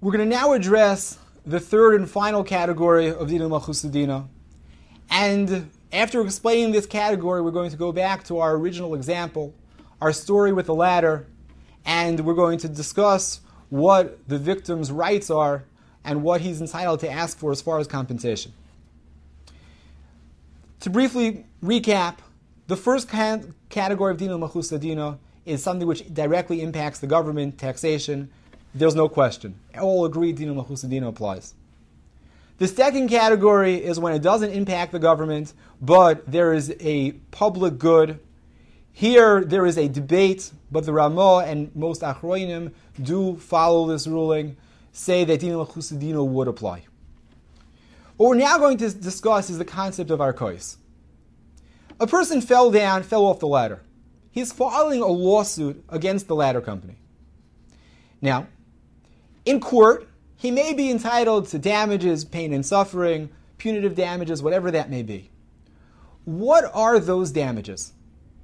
We're going to now address the third and final category of Dina Malchus Dina. And after explaining this category, we're going to go back to our original example, our story with the ladder, and we're going to discuss what the victim's rights are and what he's entitled to ask for as far as compensation. To briefly recap, the first category of Dina Malchus Dina is something which directly impacts the government, taxation. There's no question. All agree Dina Malchus Dina applies. The second category is when it doesn't impact the government, but there is a public good. Here there is a debate, but the Ramah and most Achroinim do follow this ruling, say that Dina Malchus Dina would apply. What we're now going to discuss is the concept of Arkois. A person fell off the ladder. He's filing a lawsuit against the ladder company. Now, in court, he may be entitled to damages, pain and suffering, punitive damages, whatever that may be. What are those damages?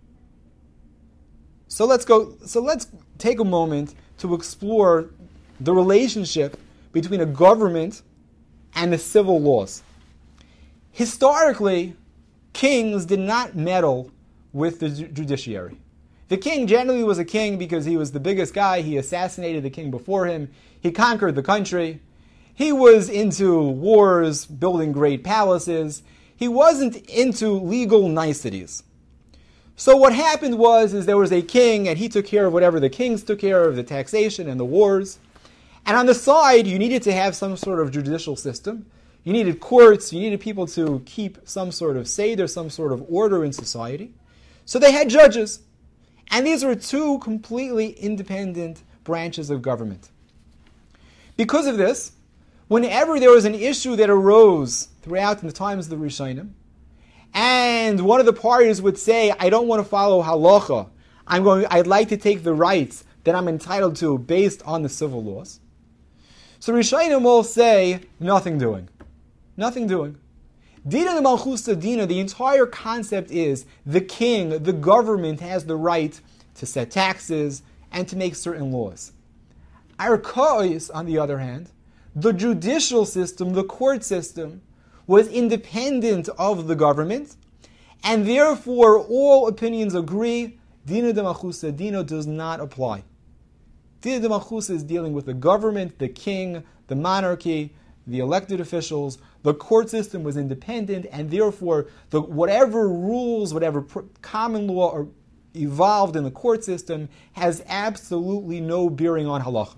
So let's take a moment to explore the relationship between a government and the civil laws. Historically, kings did not meddle with the judiciary. The king generally was a king because he was the biggest guy. He assassinated the king before him. He conquered the country. He was into wars, building great palaces. He wasn't into legal niceties. So what happened was there was a king, and he took care of whatever the kings took care of, the taxation and the wars. And on the side, you needed to have some sort of judicial system. You needed courts. You needed people to keep some sort of seder, some sort of order in society. So they had judges. And these were two completely independent branches of government. Because of this, whenever there was an issue that arose throughout the times of the Rishonim, and one of the parties would say, I don't want to follow halacha, I'd like to take the rights that I'm entitled to based on the civil laws. So Rishonim will say, nothing doing. Nothing doing. Dina Malchus Dina, the entire concept is the king, the government has the right to set taxes and to make certain laws. Arkois, on the other hand, the judicial system, the court system, was independent of the government, and therefore all opinions agree Dina de Malchus Dina does not apply. Dina de Malchus is dealing with the government, the king, the monarchy, the elected officials. The court system was independent, and therefore whatever rules, whatever common law are evolved in the court system has absolutely no bearing on halacha.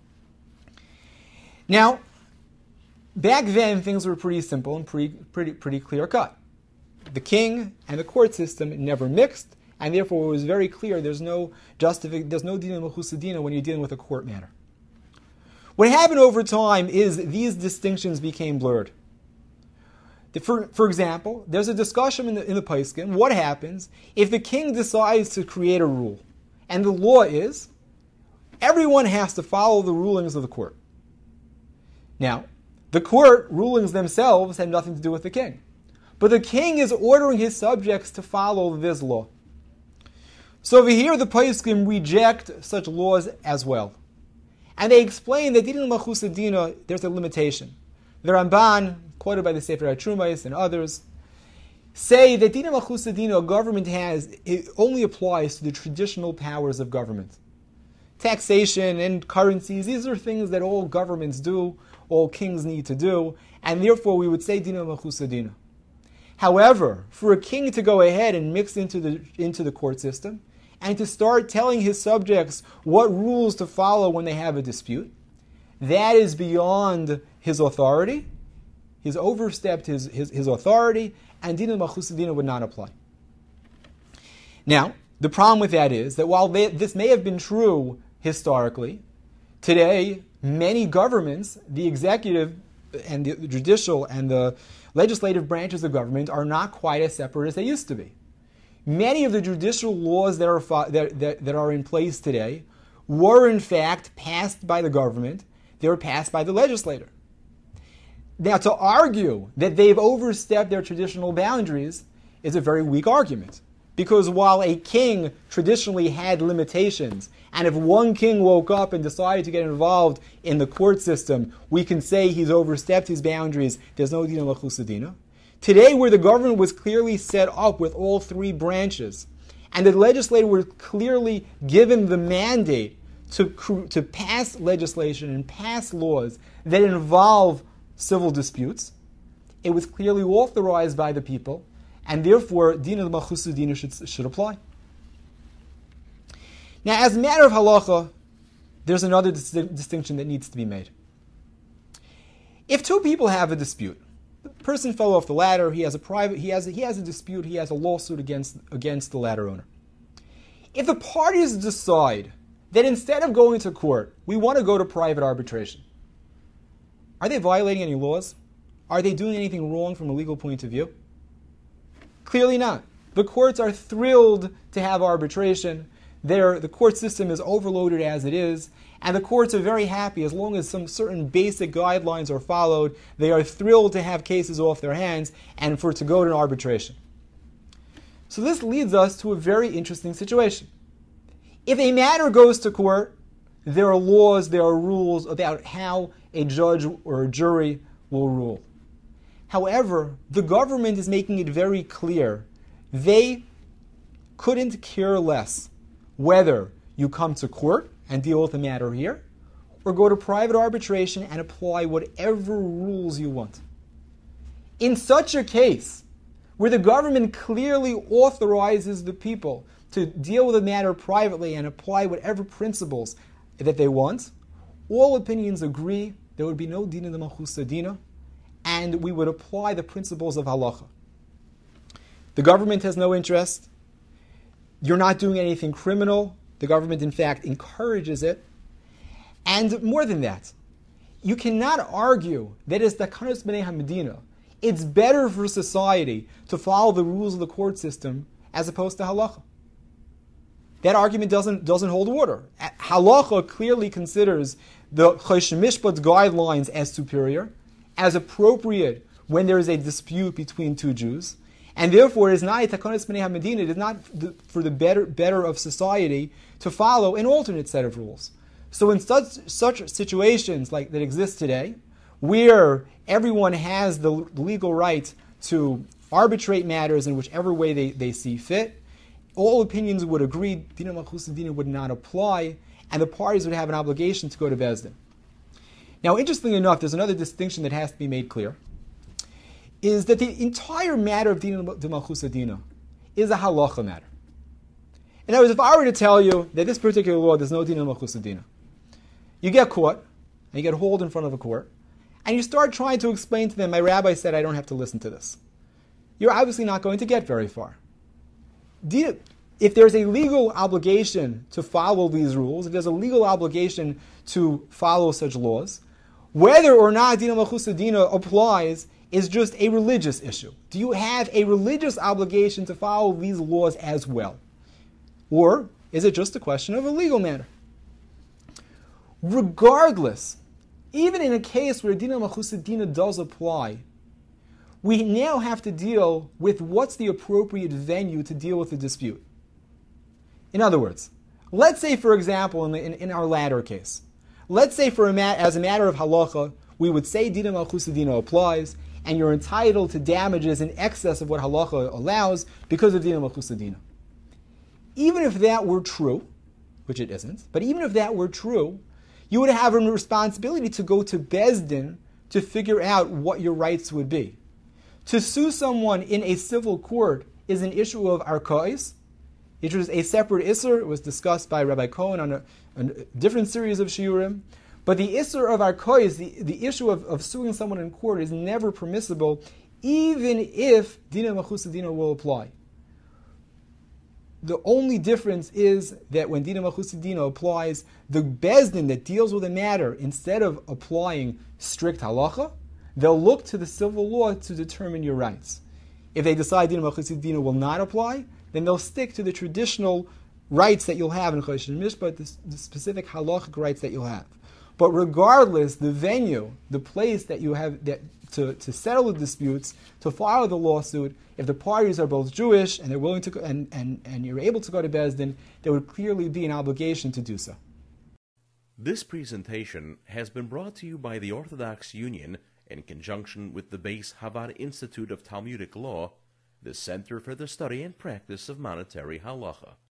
Now, back then things were pretty simple and pretty clear cut. The king and the court system never mixed, and therefore it was very clear there's no Dina Malchus Dina when you're dealing with a court matter. What happened over time is these distinctions became blurred. For example, there's a discussion in the Paiskim, what happens if the king decides to create a rule, and the law is everyone has to follow the rulings of the court. Now, the court rulings themselves have nothing to do with the king, but the king is ordering his subjects to follow this law. So over here, the Paiskim reject such laws as well. And they explain that Dina Malchus Dina, there's a limitation. The Ramban, quoted by the Sefer HaTrumos and others, say that Dina Malchus Dina, a government it only applies to the traditional powers of government. Taxation and currencies, these are things that all governments do, all kings need to do, and therefore we would say Dina Malchus Dina. However, for a king to go ahead and mix into the court system, and to start telling his subjects what rules to follow when they have a dispute, that is beyond his authority. He's overstepped his authority, and Dina Malchus Dina would not apply. Now, the problem with that is that while this may have been true historically, today many governments, the executive and the judicial and the legislative branches of government are not quite as separate as they used to be. Many of the judicial laws that are in place today were in fact passed by the government. They were passed by the legislator. Now, to argue that they've overstepped their traditional boundaries is a very weak argument, because while a king traditionally had limitations, and if one king woke up and decided to get involved in the court system, we can say he's overstepped his boundaries, there's no dina malchusa dina. Today, where the government was clearly set up with all three branches, and the legislator were clearly given the mandate to pass legislation and pass laws that involve civil disputes, it was clearly authorized by the people, and therefore dina malchusa dina should apply. Now, as a matter of halacha, there's another distinction that needs to be made. If two people have a dispute, the person fell off the ladder, he has a dispute, he has a lawsuit against the ladder owner. If the parties decide that instead of going to court, we want to go to private arbitration, are they violating any laws? Are they doing anything wrong from a legal point of view? Clearly not. The courts are thrilled to have arbitration. The court system is overloaded as it is, and the courts are very happy as long as some certain basic guidelines are followed. They are thrilled to have cases off their hands and for it to go to an arbitration. So this leads us to a very interesting situation. If a matter goes to court, there are laws, there are rules about how a judge or a jury will rule. However, the government is making it very clear they couldn't care less whether you come to court and deal with the matter here, or go to private arbitration and apply whatever rules you want. In such a case, where the government clearly authorizes the people to deal with the matter privately and apply whatever principles that they want, all opinions agree there would be no dina malchusa dina, and we would apply the principles of halacha. The government has no interest. You're not doing anything criminal. The government, in fact, encourages it. And more than that, you cannot argue that it's takanos b'nei hamedina. It's better for society to follow the rules of the court system as opposed to halacha. That argument doesn't hold water. Halacha clearly considers the Choshen Mishpat guidelines as superior, as appropriate when there is a dispute between two Jews, and therefore it is not a takanos b'nei hamedina. It is not for the better of society to follow an alternate set of rules. So in such situations like that exist today, where everyone has the legal right to arbitrate matters in whichever way they see fit, all opinions would agree dina malchusa dina would not apply, and the parties would have an obligation to go to Beis Din. Now, interestingly enough, there's another distinction that has to be made clear, is that the entire matter of dina malchusa dina is a halacha matter. In other words, if I were to tell you that this particular law, there's no dina malchusa dina, you get caught, and you get hauled in front of a court, and you start trying to explain to them, my rabbi said I don't have to listen to this. You're obviously not going to get very far. If there's a legal obligation to follow these rules, if there's a legal obligation to follow such laws, whether or not dina malchusa dina applies is just a religious issue. Do you have a religious obligation to follow these laws as well? Or is it just a question of a legal matter? Regardless, even in a case where dina malchusa dina does apply, we now have to deal with what's the appropriate venue to deal with the dispute. In other words, let's say, for example, in our latter case, let's say as a matter of halacha, we would say dina malchusa dina applies, and you're entitled to damages in excess of what halacha allows because of dina malchusa dina. Even if that were true, which it isn't, but even if that were true, you would have a responsibility to go to Beis Din to figure out what your rights would be. To sue someone in a civil court is an issue of arkais. It was a separate isser. It was discussed by Rabbi Cohen on a different series of shiurim. But the isser of arkais, the issue of suing someone in court, is never permissible, even if dina malchusa dina will apply. The only difference is that when dina malchusa dina applies, the Beis Din that deals with a matter, instead of applying strict halacha, they'll look to the civil law to determine your rights. If they decide dina malchusa dina will not apply, then they'll stick to the traditional rights that you'll have in Choshen Mishpat, the specific halachic rights that you'll have. But regardless, the venue, the place that you have to settle the disputes, to file the lawsuit, if the parties are both Jewish and they're willing to, and you're able to go to Beis Din, there would clearly be an obligation to do so. This presentation has been brought to you by the Orthodox Union in conjunction with the Beis Havad Institute of Talmudic Law, the Center for the Study and Practice of Monetary Halacha.